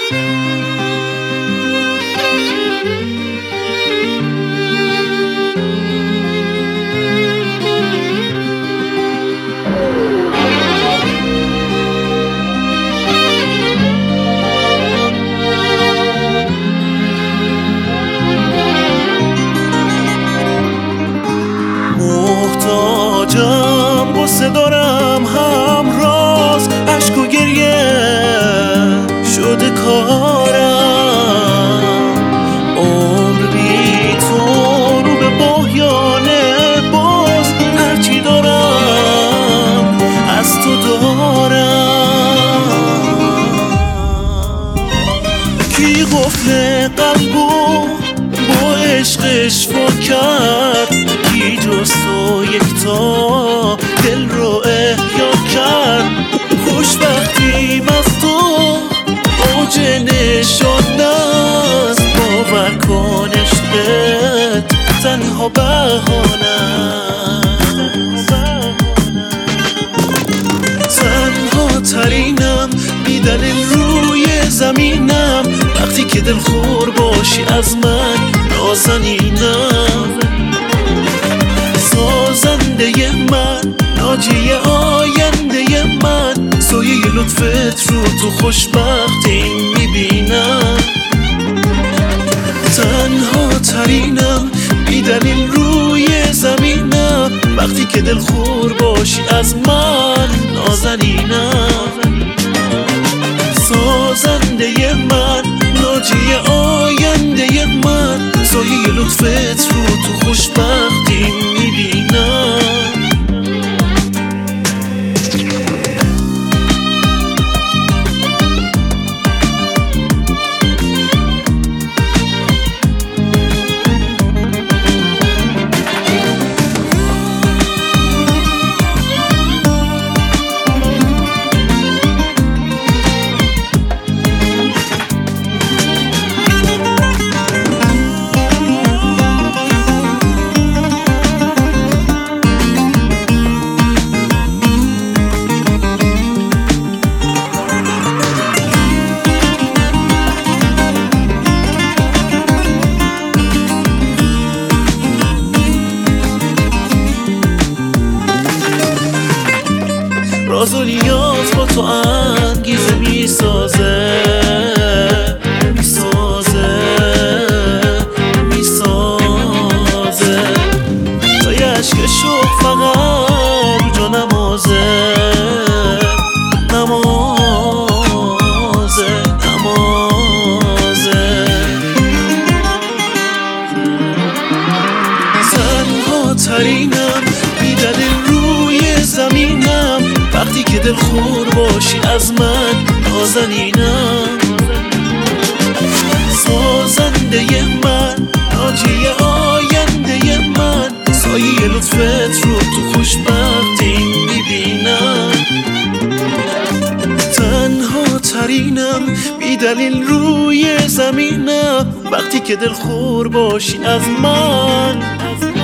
محتاجم قصه دارم همراز، عشق و گریه شده کارم. عمر بی تو رو به پایانه، باز هرچی دارم از تو دارم. کی قفل قلبو با عشقش وا کرد، کی جز تو یکتا دل رو احیا کرد. خوشبختیم از تو اوج نشانه است، باور کن عشقت تنها بهانه است. تنها ترینم بی دلیل روی زمینم، وقتی که دلخور باشی از من نازنینم. سازنده من، ناجی آینده من، سایه لطفت رو تو خوشبختی میبینم. تنها ترینم بی دلیل روی زمینم، وقتی که دلخور باشی از من نازنینم. سازنده من، ناجی آینده من، سایه لطفت رو تو خوشبختی میبینم. راز و نیاز با تو انگیزه میسازه، میسازه، میسازه. جای عشق شوق فقط رو جا نمازه، نمازه، نمازه. تنها ترینم بی دلیل روی زمینم، وقتی که دلخور باشی از من نازنینم. سازنده من، ناجی آینده من، سایه لطفت رو تو خوشبختی میبینم. تنها ترینم بی دلیل روی زمینم، وقتی که دلخور باشی از من